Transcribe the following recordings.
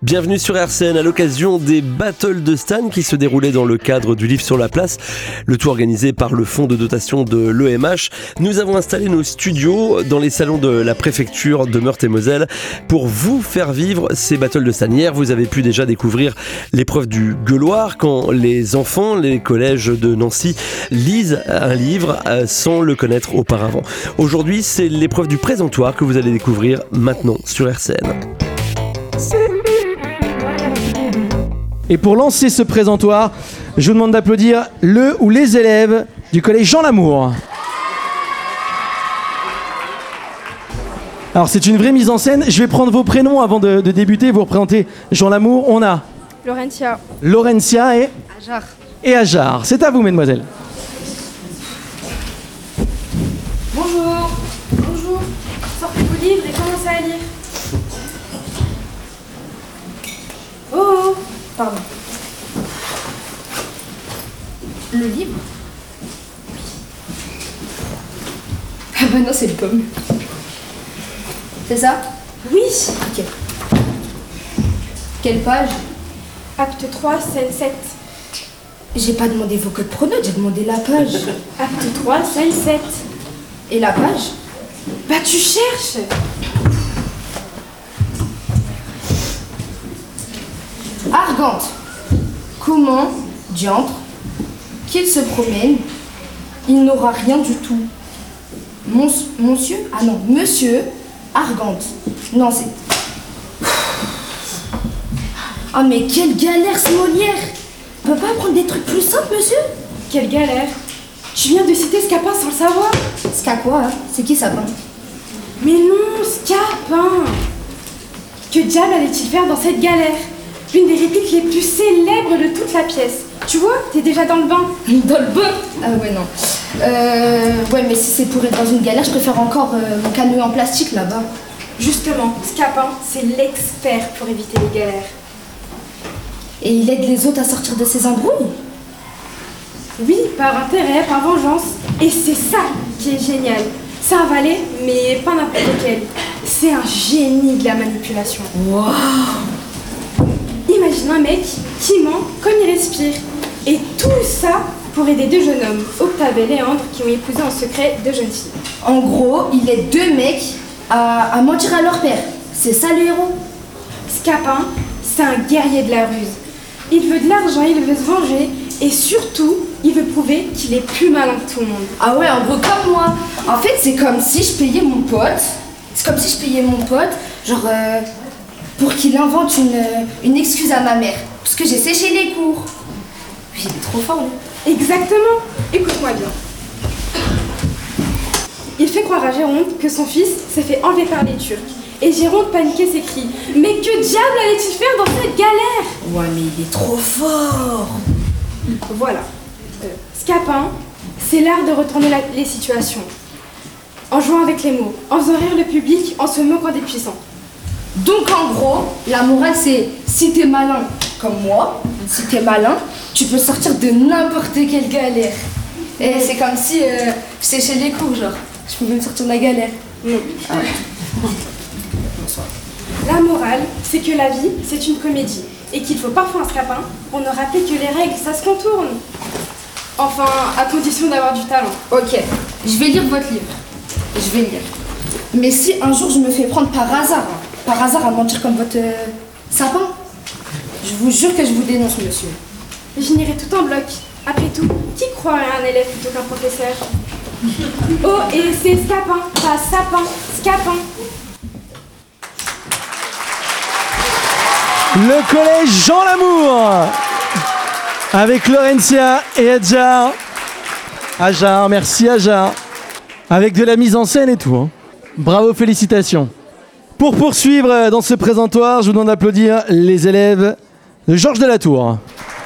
Bienvenue sur RCN à l'occasion des battles de Stan qui se déroulaient dans le cadre du livre sur la place, le tout organisé par le fonds de dotation de l'EMH. Nous avons installé nos studios dans les salons de la préfecture de Meurthe-et-Moselle pour vous faire vivre ces battles de Stan. Hier, vous avez pu déjà découvrir l'épreuve du gueuloir quand les enfants, les collèges de Nancy lisent un livre sans le connaître auparavant. Aujourd'hui, c'est l'épreuve du présentoir que vous allez découvrir maintenant sur RCN. Et pour lancer ce présentoir, je vous demande d'applaudir le ou les élèves du collège Jean Lamour. Alors c'est une vraie mise en scène. Je vais prendre vos prénoms avant de débuter, vous représentez Jean Lamour. On a Laurentia et Ajar. C'est à vous, mesdemoiselles. Bonjour. Sortez vos livres et commencez à lire. Oh, pardon. Le livre? Ah bah non, c'est le pomme. C'est ça? Oui. Ok. Quelle page? Acte 3, scène 7. J'ai pas demandé vos codes pronotes, j'ai demandé la page. Acte 3, scène 7. Et la page? Bah tu cherches. Argante. Comment, diantre, qu'il se promène, il n'aura rien du tout. Monsieur? Ah non, monsieur, Argante. Non, c'est... Ah mais quelle galère ce Molière! On peut pas apprendre des trucs plus simples, monsieur? Quelle galère. Tu viens de citer Scapin sans le savoir. Ska quoi, hein? C'est qui Sapin? Mais non, Scapin. Que diable allait-il faire dans cette galère? L'une des répliques les plus célèbres de toute la pièce. Tu vois, t'es déjà dans le bain. Dans le bain? Ah ouais, non. Ouais, mais si c'est pour être dans une galère, je préfère encore mon canoë en plastique là-bas. Justement, Scapin, c'est l'expert pour éviter les galères. Et il aide les autres à sortir de ces embrouilles? Oui, par intérêt, par vengeance. Et c'est ça qui est génial. C'est un valet, mais pas n'importe lequel. C'est un génie de la manipulation. Waouh! Imagine un mec qui ment comme il respire. Et tout ça pour aider deux jeunes hommes, Octave et Léandre, qui ont épousé en secret deux jeunes filles. En gros, il aide deux mecs à mentir à leur père. C'est ça le héros? Scapin, c'est un guerrier de la ruse. Il veut de l'argent, il veut se venger, et surtout, il veut prouver qu'il est plus malin que tout le monde. Ah ouais, en gros comme moi. En fait, c'est comme si je payais mon pote. Genre pour qu'il invente une excuse à ma mère. Parce que j'ai séché les cours. Il est trop fort, lui. Exactement. Écoute-moi bien. Il fait croire à Géronte que son fils s'est fait enlever par les Turcs. Et Géronte paniquait s'écrie: mais que diable allait-il faire dans cette galère? Ouais, mais il est trop fort. Voilà. Scapin, c'est l'art de retourner les situations. En jouant avec les mots, en faisant rire le public, en se moquant des puissants. Donc en gros, la morale c'est, si t'es malin comme moi, si t'es malin, tu peux sortir de n'importe quelle galère. Et c'est comme si je séchais les cours, genre. Je pouvais me sortir de la galère. Non. Ah ouais. Bonsoir. La morale, c'est que la vie, c'est une comédie. Et qu'il faut parfois un Scapin pour nous rappeler que les règles, ça se contourne. Enfin, à condition d'avoir du talent. Ok, je vais lire votre livre. Je vais lire. Mais si un jour je me fais prendre par hasard à mentir comme votre sapin, je vous jure que je vous dénonce, monsieur. Je n'irai tout en bloc. Après tout, qui croirait à un élève plutôt qu'un professeur? Oh, et c'est Scapin, pas sapin, Scapin. Le collège Jean Lamour avec Laurentia et Ajar, merci Ajar. Avec de la mise en scène et tout. Hein. Bravo, félicitations. Pour poursuivre dans ce présentoir, je vous demande d'applaudir les élèves de Georges Delatour.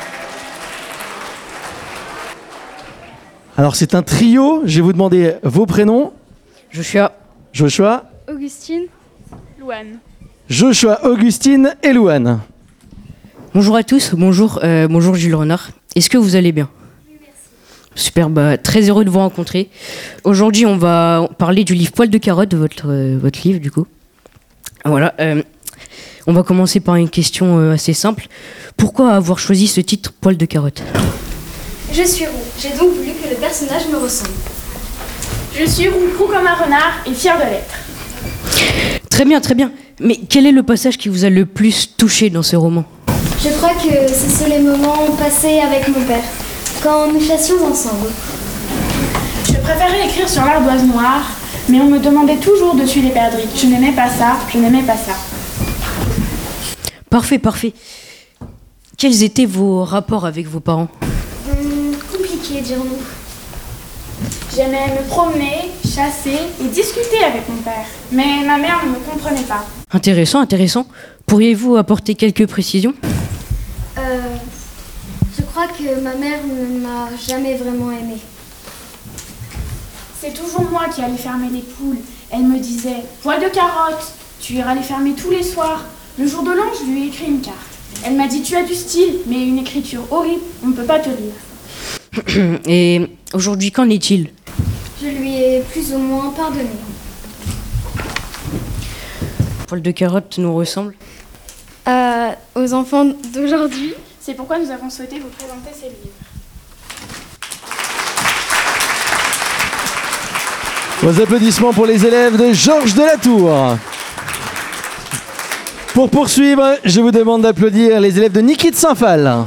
Alors c'est un trio, je vais vous demander vos prénoms. Joshua. Augustine. Louane. Joshua, Augustine et Louane. Bonjour à tous, bonjour Jules Renard. Est-ce que vous allez bien? Oui, merci. Super, très heureux de vous rencontrer. Aujourd'hui, on va parler du livre Poil de carotte, votre livre du coup. Voilà. On va commencer par une question assez simple. Pourquoi avoir choisi ce titre Poil de carotte? Je suis roux, j'ai donc voulu que le personnage me ressemble. Je suis roux comme un renard et fière de l'être. Très bien, très bien. Mais quel est le passage qui vous a le plus touché dans ce roman? Je crois que ce sont les moments passés avec mon père, quand nous chassions ensemble. Je préférais écrire sur l'ardoise noire, mais on me demandait toujours de suivre les perdrix. Je n'aimais pas ça, je n'aimais pas ça. Parfait, parfait. Quels étaient vos rapports avec vos parents? Compliqué, dirons-nous. J'aimais me promener, chasser et discuter avec mon père. Mais ma mère ne me comprenait pas. Intéressant, intéressant. Pourriez-vous apporter quelques précisions? Je crois que ma mère ne m'a jamais vraiment aimée. C'est toujours moi qui allais fermer les poules. Elle me disait « Poil de carotte, tu iras les fermer tous les soirs. » Le jour de l'an, je lui ai écrit une carte. Elle m'a dit « Tu as du style, mais une écriture horrible, on ne peut pas te lire. » Et aujourd'hui, qu'en est-il? Je lui ai plus ou moins pardonné. Poil de carotte nous ressemble? Aux enfants d'aujourd'hui. C'est pourquoi nous avons souhaité vous présenter ces livres. Vos applaudissements pour les élèves de Georges de la Tour. Pour poursuivre, je vous demande d'applaudir les élèves de Niki de Saint-Phal.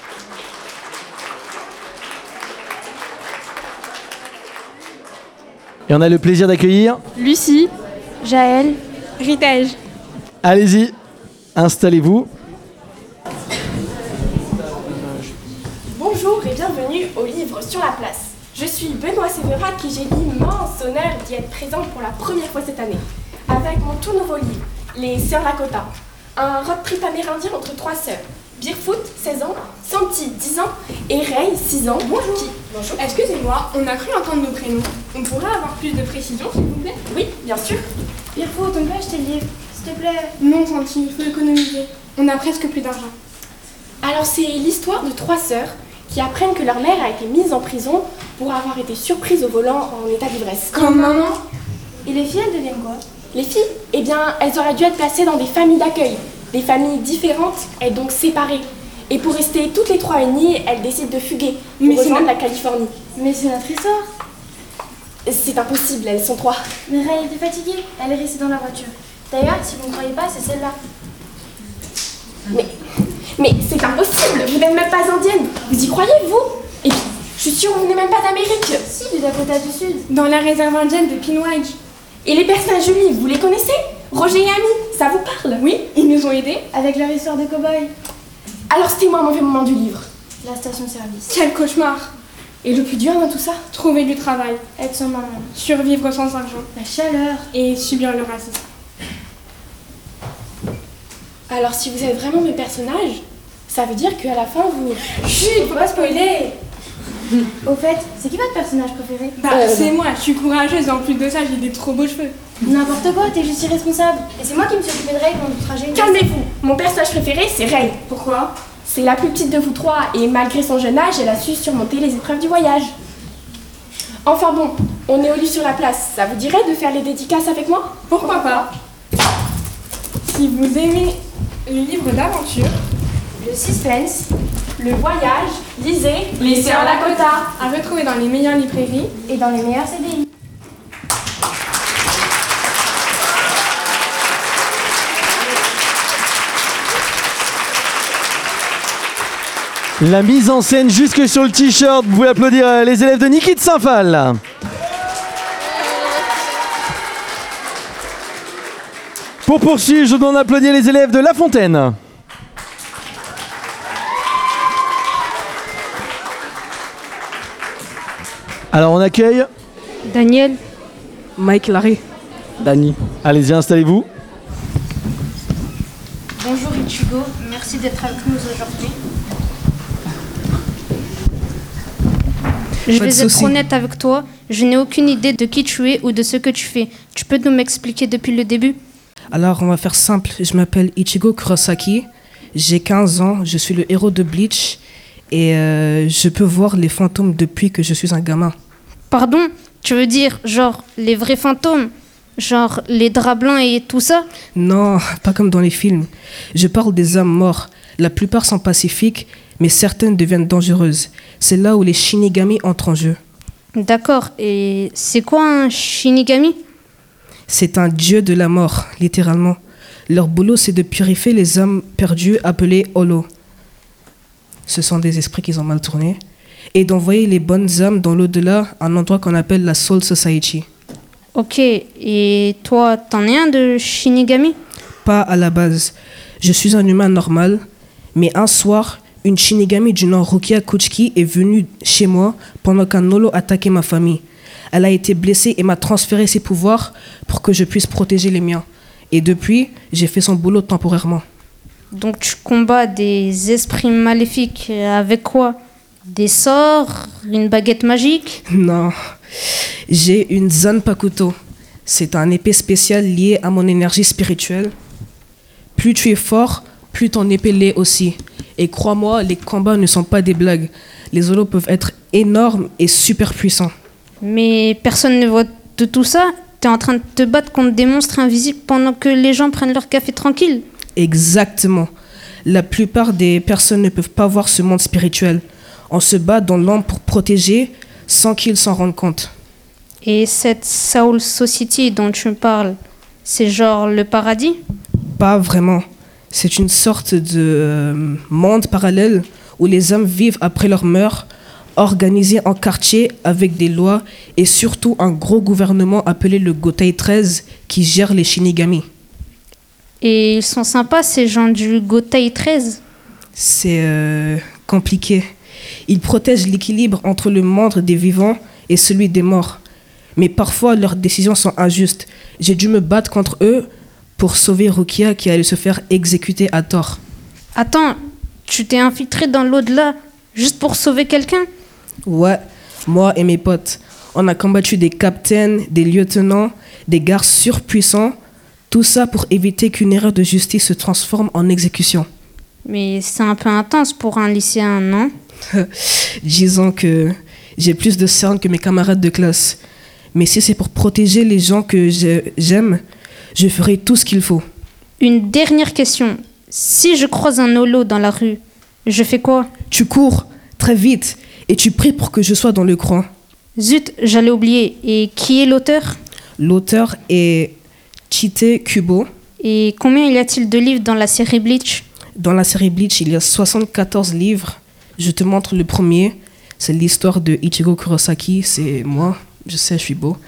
Et on a le plaisir d'accueillir Lucie, Jaël, Ritage. Allez-y, installez-vous. Bonjour et bienvenue au livre Sur la place. Je suis Benoît Sévérat qui j'ai l'immense honneur d'y être présente pour la première fois cette année. Avec mon tout nouveau livre, Les Sœurs Lakota. Un road trip amérindien entre 3 sœurs. Birfoot, 16 ans, Santi, 10 ans et Ray, 6 ans. Bonjour. Bonjour. Excusez-moi, on a cru entendre nos prénoms. On pourrait avoir plus de précision, s'il vous plaît? Oui, bien sûr. Birfoot, on peut acheter le livre, s'il te plaît? Non, Santi, il faut économiser. On a presque plus d'argent. Alors c'est l'histoire de 3 sœurs qui apprennent que leur mère a été mise en prison pour avoir été surprise au volant en état d'ivresse. Comme maman? Et les filles, elles deviennent quoi? Les filles, eh bien, elles auraient dû être placées dans des familles d'accueil. Des familles différentes et donc séparées. Et pour rester toutes les 3 unies, elles décident de fuguer pour rejoindre la Californie. Mais c'est notre histoire. C'est impossible, elles sont 3. Mais Ray était fatiguée, elle est restée dans la voiture. D'ailleurs, si vous ne croyez pas, c'est celle-là. Mais c'est impossible, vous n'êtes même pas indienne. Vous y croyez, vous? Et puis, je suis sûre que vous venez même pas d'Amérique. Si, du Dakota du Sud. Dans la réserve indienne de Pinwage. Et les personnages du livre, vous les connaissez? Roger et Amy, ça vous parle? Oui, ils nous ont aidés. Avec leur histoire de cow-boy. Alors c'était moi un mauvais moment du livre. La station-service. Quel cauchemar. Et le plus dur dans tout ça? Trouver du travail, Être son maman. survivre sans argent La chaleur. et subir le racisme. Alors si vous êtes vraiment mes personnages, ça veut dire qu'à la fin vous... Chut, faut pas spoiler. Au fait, c'est qui votre personnage préféré? C'est moi, je suis courageuse et en plus de ça, j'ai des trop beaux cheveux. N'importe quoi, t'es juste irresponsable. Et c'est moi qui me suis occupée de Ray pendant le trajet. Calmez-vous, mon personnage préféré c'est Ray. Pourquoi? C'est la plus petite de vous 3 et malgré son jeune âge, elle a su surmonter les épreuves du voyage. Enfin bon, on est au lit sur la place, ça vous dirait de faire les dédicaces avec moi? Pourquoi pas? Si vous aimez les livres d'aventure, Le suspense. Le voyage, lisez Les Sœurs Lakota. à retrouver dans les meilleures librairies. Et dans les meilleurs CDI. La mise en scène jusque sur le t-shirt. Vous pouvez applaudir les élèves de Niki de Saint-Phal. Pour poursuivre, je vous demande d'applaudir les élèves de La Fontaine. Alors on accueille Daniel. Mike Larry. Dani. Allez-y, installez-vous. Bonjour Ichigo, merci d'être avec nous aujourd'hui. Je Pas de vais être souci. honnête avec toi, je n'ai aucune idée de qui tu es ou de ce que tu fais. Tu peux nous m'expliquer depuis le début? Alors, on va faire simple. Je m'appelle Ichigo Kurosaki. J'ai 15 ans. Je suis le héros de Bleach. Et je peux voir les fantômes depuis que je suis un gamin. Pardon? Tu veux dire, genre, les vrais fantômes? Genre les draps blancs et tout ça? Non, pas comme dans les films. Je parle des âmes mortes. La plupart sont pacifiques, mais certaines deviennent dangereuses. C'est là où les Shinigami entrent en jeu. D'accord, et c'est quoi un Shinigami? C'est un dieu de la mort, littéralement. Leur boulot, c'est de purifier les âmes perdues appelées Holo. Ce sont des esprits qui ont mal tourné. Et d'envoyer les bonnes âmes dans l'au-delà, un endroit qu'on appelle la Soul Society. Ok, et toi, t'en es un de Shinigami? Pas à la base. Je suis un humain normal, mais un soir, une Shinigami du nom Rukia Kuchiki est venue chez moi pendant qu'un Holo attaquait ma famille. Elle a été blessée et m'a transféré ses pouvoirs pour que je puisse protéger les miens. Et depuis, j'ai fait son boulot temporairement. Donc tu combats des esprits maléfiques avec quoi? Des sorts? Une baguette magique? Non, j'ai une Zanpakuto. C'est un épée spéciale lié à mon énergie spirituelle. Plus tu es fort, plus ton épée l'est aussi. Et crois-moi, les combats ne sont pas des blagues. Les Holos peuvent être énormes et super puissants. Mais personne ne voit de tout ça? T'es en train de te battre contre des monstres invisibles pendant que les gens prennent leur café tranquille? Exactement. La plupart des personnes ne peuvent pas voir ce monde spirituel. On se bat dans l'ombre pour protéger sans qu'ils s'en rendent compte. Et cette Soul Society dont tu me parles, c'est genre le paradis? Pas vraiment. C'est une sorte de monde parallèle où les hommes vivent après leur meurtre, organisés en quartier avec des lois et surtout un gros gouvernement appelé le Gotei 13 qui gère les Shinigami. Et ils sont sympas ces gens du Gotei 13? C'est compliqué. Ils protègent l'équilibre entre le monde des vivants et celui des morts. Mais parfois leurs décisions sont injustes. J'ai dû me battre contre eux pour sauver Rukia qui allait se faire exécuter à tort. Attends, tu t'es infiltré dans l'au-delà juste pour sauver quelqu'un? Ouais, moi et mes potes. On a combattu des capitaines, des lieutenants, des gardes surpuissants. Tout ça pour éviter qu'une erreur de justice se transforme en exécution. Mais c'est un peu intense pour un lycéen, non? Disons que j'ai plus de cernes que mes camarades de classe. Mais si c'est pour protéger les gens que j'aime, je ferai tout ce qu'il faut. Une dernière question. Si je croise un holo dans la rue, je fais quoi? Tu cours très vite et tu pries pour que je sois dans le coin. Zut, j'allais oublier. Et qui est l'auteur? L'auteur est Chite Kubo. Et combien y a-t-il de livres dans la série Bleach? Dans la série Bleach, il y a 74 livres. Je te montre le premier. C'est l'histoire de Ichigo Kurosaki. C'est moi. Je sais, je suis beau.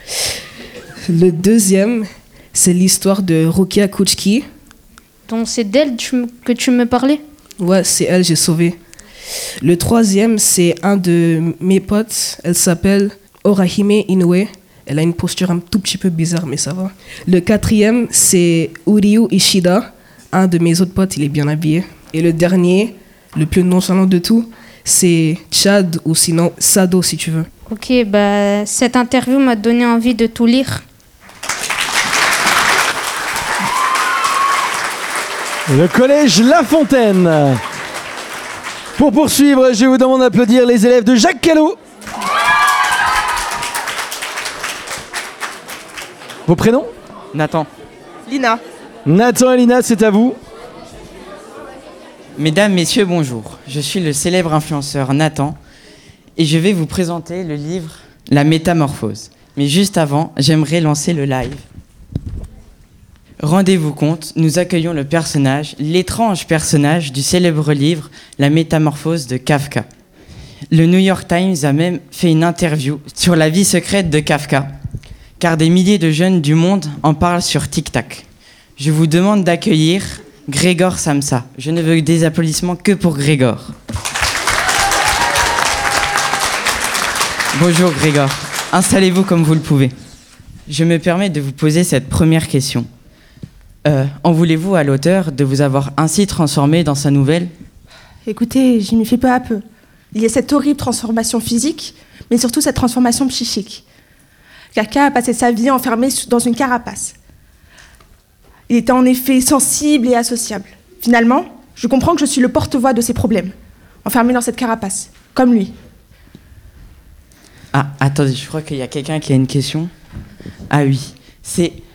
Le deuxième, c'est l'histoire de Rukia Kuchiki. Donc c'est d'elle que tu me parlais? Ouais, c'est elle, j'ai sauvé. Le troisième, c'est un de mes potes. Elle s'appelle Orahime Inoue. Elle a une posture un tout petit peu bizarre, mais ça va. Le quatrième, c'est Uryu Ishida. Un de mes autres potes, il est bien habillé. Et le dernier, le plus nonchalant de tout, c'est Chad ou sinon Sado si tu veux. Ok, bah cette interview m'a donné envie de tout lire. Le collège La Fontaine. Pour poursuivre, je vous demande d'applaudir les élèves de Jacques Callot. Vos prénoms? Nathan. Lina. Nathan et Lina, c'est à vous. Mesdames, messieurs, bonjour. Je suis le célèbre influenceur Nathan et je vais vous présenter le livre La Métamorphose. Mais juste avant, j'aimerais lancer le live. Rendez-vous compte, nous accueillons le personnage, l'étrange personnage du célèbre livre La Métamorphose de Kafka. Le New York Times a même fait une interview sur la vie secrète de Kafka, car des milliers de jeunes du monde en parlent sur TikTok. Je vous demande d'accueillir Grégor Samsa. Je ne veux des applaudissements que pour Grégor. Bonjour Grégor, installez-vous comme vous le pouvez. Je me permets de vous poser cette première question. En voulez-vous à l'auteur de vous avoir ainsi transformé dans sa nouvelle? Écoutez, j'y m'y fais peu à peu. Il y a cette horrible transformation physique, mais surtout cette transformation psychique. Kafka a passé sa vie enfermé dans une carapace. Il était en effet sensible et associable. Finalement, je comprends que je suis le porte-voix de ses problèmes, enfermé dans cette carapace, comme lui. Ah, attendez, je crois qu'il y a quelqu'un qui a une question. Ah oui, c'est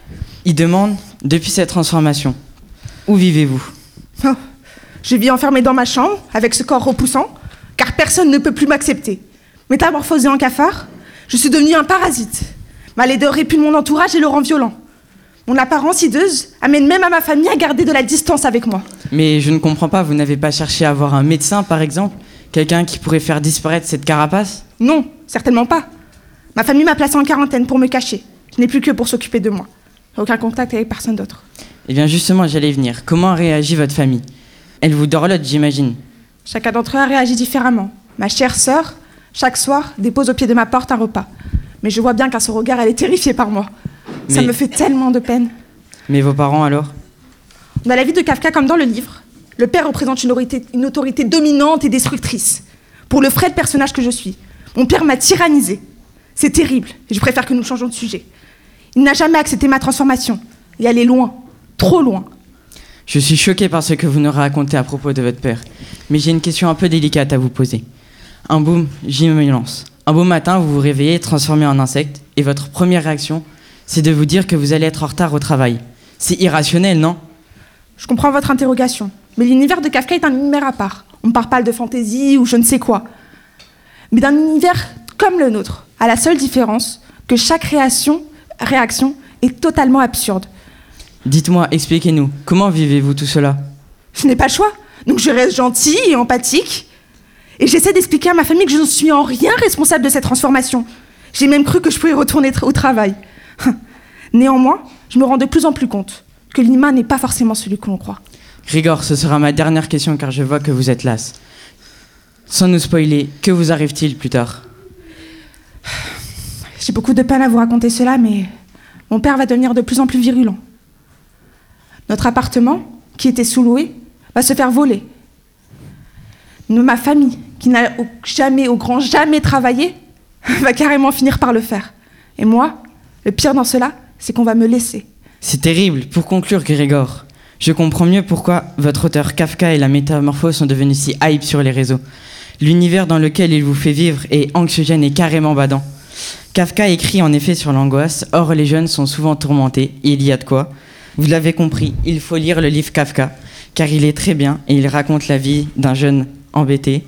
Il demande, depuis cette transformation, où vivez-vous? Oh, je vis enfermée dans ma chambre, avec ce corps repoussant, car personne ne peut plus m'accepter. Métamorphosée en cafard, je suis devenue un parasite. Ma laideur répule mon entourage et le rend violent. Mon apparence hideuse amène même à ma famille à garder de la distance avec moi. Mais je ne comprends pas, vous n'avez pas cherché à avoir un médecin, par exemple? Quelqu'un qui pourrait faire disparaître cette carapace? Non, certainement pas. Ma famille m'a placée en quarantaine pour me cacher. Je n'ai plus que pour s'occuper de moi. Aucun contact avec personne d'autre. Eh bien justement, j'allais venir. Comment réagit votre famille? Elle vous dorlote, j'imagine. Chacun d'entre eux a réagi différemment. Ma chère sœur, chaque soir, dépose au pied de ma porte un repas. Mais je vois bien qu'à son regard, elle est terrifiée par moi. Ça me fait tellement de peine. Mais vos parents, alors? Dans la vie de Kafka, comme dans le livre, le père représente une autorité dominante et destructrice. Pour le frêle personnage que je suis, mon père m'a tyrannisée. C'est terrible, et je préfère que nous changions de sujet. Il n'a jamais accepté ma transformation, et elle est loin, trop loin. Je suis choquée par ce que vous nous racontez à propos de votre père. Mais j'ai une question un peu délicate à vous poser. Un beau matin, vous vous réveillez transformé en insecte, et votre première réaction, c'est de vous dire que vous allez être en retard au travail. C'est irrationnel, non? Je comprends votre interrogation, mais l'univers de Kafka est un univers à part. On ne parle pas de fantaisie ou je ne sais quoi, mais d'un univers comme le nôtre, à la seule différence que chaque réaction est totalement absurde. Dites-moi, expliquez-nous, comment vivez-vous tout cela? Je n'ai pas le choix, donc je reste gentille et empathique, et j'essaie d'expliquer à ma famille que je ne suis en rien responsable de cette transformation. J'ai même cru que je pouvais retourner au travail. Néanmoins, je me rends de plus en plus compte que l'humain n'est pas forcément celui que l'on croit. Grégor, ce sera ma dernière question car je vois que vous êtes lasse. Sans nous spoiler, que vous arrive-t-il plus tard? J'ai beaucoup de peine à vous raconter cela, mais mon père va devenir de plus en plus virulent. Notre appartement, qui était sous-loué, va se faire voler. Ma famille, qui n'a jamais, au grand jamais travaillé, va carrément finir par le faire. Et moi, le pire dans cela, c'est qu'on va me laisser. C'est terrible. Pour conclure, Grégor, je comprends mieux pourquoi votre auteur Kafka et la métamorphose sont devenus si hype sur les réseaux. L'univers dans lequel il vous fait vivre est anxiogène et carrément badant. Kafka écrit en effet sur l'angoisse, or les jeunes sont souvent tourmentés, et il y a de quoi. Vous l'avez compris, il faut lire le livre Kafka, car il est très bien et il raconte la vie d'un jeune embêté.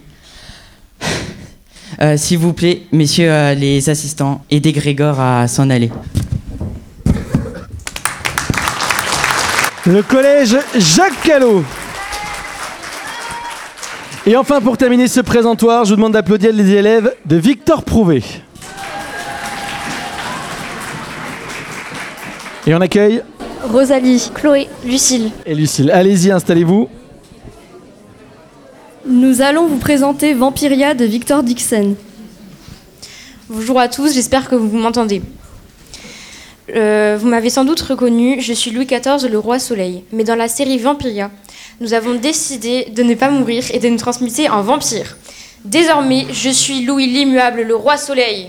S'il vous plaît, messieurs les assistants, aidez Grégor à s'en aller. Le collège Jacques Callot. Et enfin, pour terminer ce présentoir, je vous demande d'applaudir les élèves de Victor Prouvé. Et on accueille Rosalie, Chloé, Lucille. Et Lucille, allez-y, installez-vous. Nous allons vous présenter Vampiria de Victor Dixon. Bonjour à tous, j'espère que vous m'entendez. Vous m'avez sans doute reconnu, je suis Louis XIV, le roi soleil. Mais dans la série Vampiria, nous avons décidé de ne pas mourir et de nous transmuter en vampire. Désormais, je suis Louis l'immuable, le roi soleil.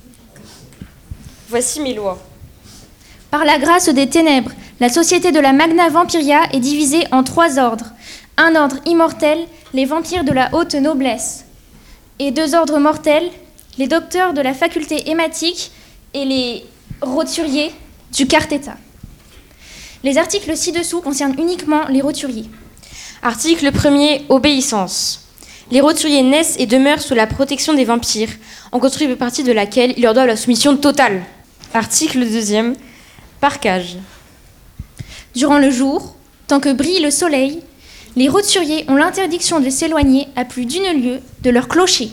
Voici mes lois. Par la grâce des ténèbres, la société de la Magna Vampiria est divisée en 3 ordres. Un ordre immortel, les vampires de la haute noblesse. Et 2 ordres mortels, les docteurs de la faculté hématique et les roturiers du quart état. Les articles ci-dessous concernent uniquement les roturiers. Article 1er, obéissance. Les roturiers naissent et demeurent sous la protection des vampires, en contrepartie de laquelle ils leur doivent la soumission totale. Article 2e, parcage. Durant le jour, tant que brille le soleil, les roturiers ont l'interdiction de s'éloigner à plus d'1 lieue de leur clocher.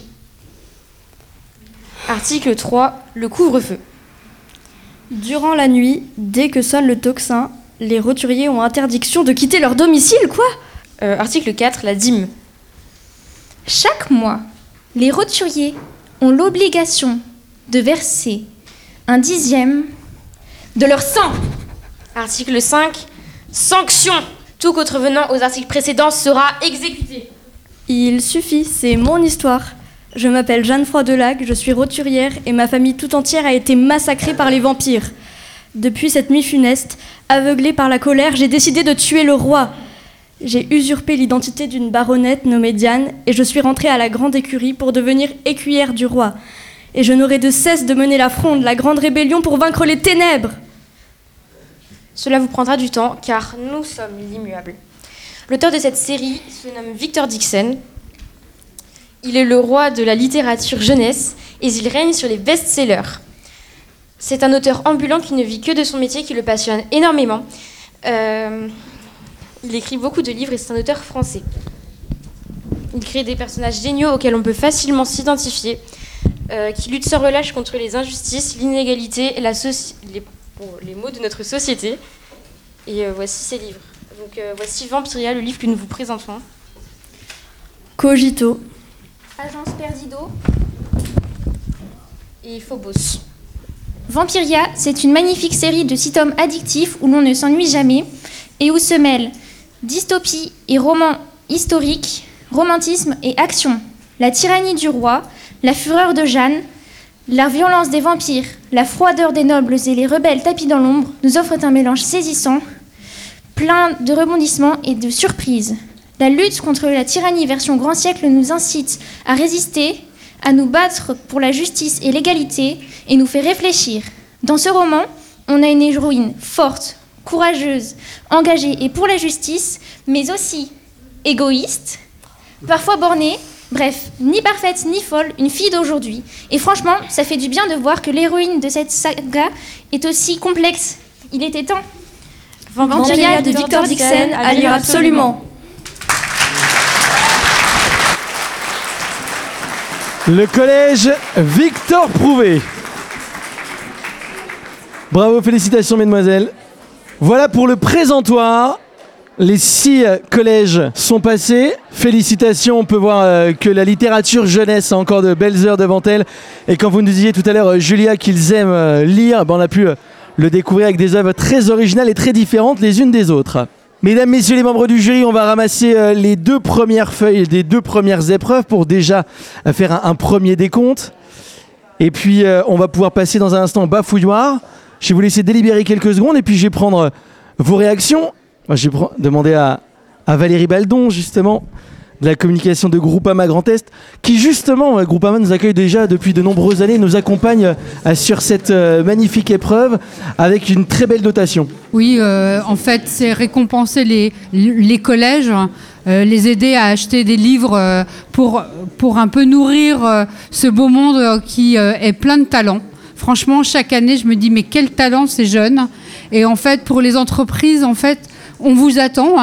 Article 3, le couvre-feu. Durant la nuit, dès que sonne le tocsin, les roturiers ont interdiction de quitter leur domicile, quoi. Article 4, la dîme. Chaque mois, les roturiers ont l'obligation de verser 1/10 de leur sang. Article 5, sanction. Tout contrevenant aux articles précédents sera exécuté. Il suffit, c'est mon histoire. Je m'appelle Jeanne Froidelac, je suis roturière et ma famille tout entière a été massacrée par les vampires. Depuis cette nuit funeste, aveuglée par la colère, j'ai décidé de tuer le roi. J'ai usurpé l'identité d'une baronnette nommée Diane et je suis rentrée à la grande écurie pour devenir écuyère du roi. Et je n'aurai de cesse de mener la fronde, la grande rébellion pour vaincre les ténèbres. Cela vous prendra du temps, car nous sommes l'immuable. L'auteur de cette série se nomme Victor Dickson. Il est le roi de la littérature jeunesse et il règne sur les best-sellers. C'est un auteur ambulant qui ne vit que de son métier, qui le passionne énormément. Il écrit beaucoup de livres et c'est un auteur français. Il crée des personnages géniaux auxquels on peut facilement s'identifier, qui luttent sans relâche contre les injustices, l'inégalité et les maux de notre société. Et voici ses livres. Donc voici Vampiria, le livre que nous vous présentons. Cogito. Agence Perdido. Et Phobos. Vampiria, c'est une magnifique série de 6 tomes addictifs où l'on ne s'ennuie jamais et où se mêlent dystopie et roman historique, romantisme et action, la tyrannie du roi, la fureur de Jeanne, la violence des vampires, la froideur des nobles et les rebelles tapis dans l'ombre nous offrent un mélange saisissant, plein de rebondissements et de surprises. La lutte contre la tyrannie version grand siècle nous incite à résister, à nous battre pour la justice et l'égalité et nous fait réfléchir. Dans ce roman, on a une héroïne forte, courageuse, engagée et pour la justice, mais aussi égoïste, parfois bornée, bref, ni parfaite ni folle, une fille d'aujourd'hui. Et franchement, ça fait du bien de voir que l'héroïne de cette saga est aussi complexe. Il était temps. Vampiria de Victor Dickson à lire absolument. Le collège Victor Prouvé. Bravo, félicitations mesdemoiselles. Voilà pour le présentoir. Les 6 collèges sont passés. Félicitations, on peut voir que la littérature jeunesse a encore de belles heures devant elle. Et quand vous nous disiez tout à l'heure, Julia, qu'ils aiment lire, on a pu le découvrir avec des œuvres très originales et très différentes les unes des autres. Mesdames, messieurs les membres du jury, on va ramasser les 2 premières feuilles des 2 premières épreuves pour déjà faire un premier décompte. Et puis, on va pouvoir passer dans un instant au bafouilloir. Je vais vous laisser délibérer quelques secondes et puis je vais prendre vos réactions. Moi, je vais demander à Valérie Baldon, justement, de la communication de Groupama Grand Est, qui justement, Groupama nous accueille déjà depuis de nombreuses années, nous accompagne sur cette magnifique épreuve avec une très belle dotation. Oui, en fait, c'est récompenser les collèges, les aider à acheter des livres pour un peu nourrir ce beau monde qui est plein de talents. Franchement, chaque année, je me dis, mais quel talent ces jeunes. Et en fait, pour les entreprises, en fait, on vous attend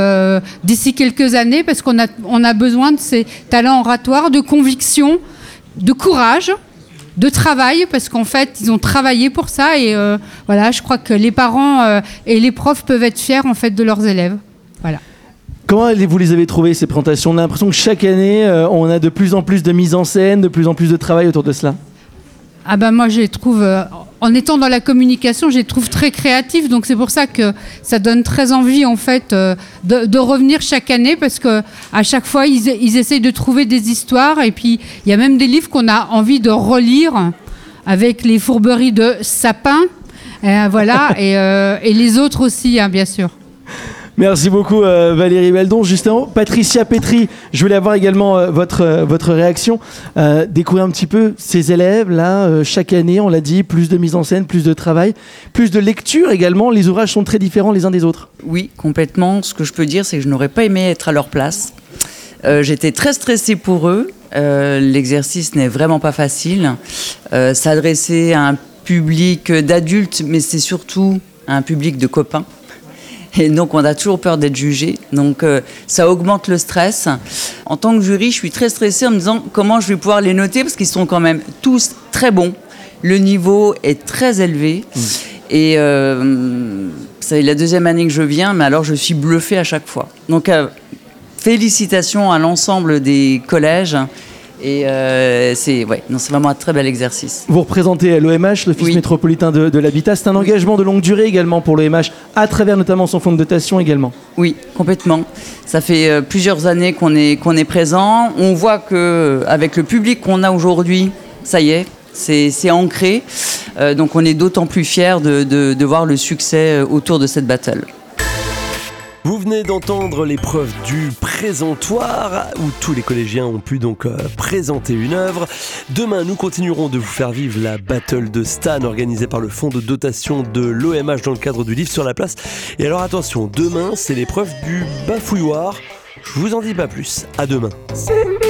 d'ici quelques années parce qu'on a besoin de ces talents oratoires, de conviction, de courage, de travail, parce qu'en fait, ils ont travaillé pour ça. Et voilà, je crois que les parents et les profs peuvent être fiers en fait, de leurs élèves. Voilà. Comment vous les avez trouvées, ces présentations ? On a l'impression que chaque année, on a de plus en plus de mise en scène, de plus en plus de travail autour de cela. Ah ben moi, je les trouve, en étant dans la communication, je les trouve très créatifs. Donc c'est pour ça que ça donne très envie, en fait, de revenir chaque année, parce qu'à chaque fois, ils essayent de trouver des histoires. Et puis, il y a même des livres qu'on a envie de relire, avec les fourberies de Sapin, voilà, et les autres aussi, bien sûr. Merci beaucoup Valérie Baldon. Justement, Patricia Petri, je voulais avoir également votre réaction. Découvrir un petit peu ces élèves, là, chaque année, on l'a dit, plus de mise en scène, plus de travail, plus de lecture également. Les ouvrages sont très différents les uns des autres. Oui, complètement. Ce que je peux dire, c'est que je n'aurais pas aimé être à leur place. J'étais très stressée pour eux. L'exercice n'est vraiment pas facile. S'adresser à un public d'adultes, mais c'est surtout un public de copains. Et donc, on a toujours peur d'être jugé. Donc, ça augmente le stress. En tant que jury, je suis très stressée en me disant comment je vais pouvoir les noter parce qu'ils sont quand même tous très bons. Le niveau est très élevé. Et c'est la 2e année que je viens, mais alors je suis bluffée à chaque fois. Donc, félicitations à l'ensemble des collèges. Et c'est vraiment un très bel exercice. Vous représentez l'OMH, l'Office métropolitain de l'habitat. C'est un engagement de longue durée également pour l'OMH, à travers notamment son fonds de dotation également. Oui, complètement. Ça fait plusieurs années qu'on est présent. On voit qu'avec le public qu'on a aujourd'hui, ça y est, c'est ancré. Donc on est d'autant plus fiers de voir le succès autour de cette battle. Vous venez d'entendre l'épreuve du présentoir où tous les collégiens ont pu donc présenter une œuvre. Demain, nous continuerons de vous faire vivre la Battle de Stan organisée par le fonds de dotation de l'OMH dans le cadre du livre sur la place. Et alors attention, demain, c'est l'épreuve du bafouilloir. Je vous en dis pas plus. À demain.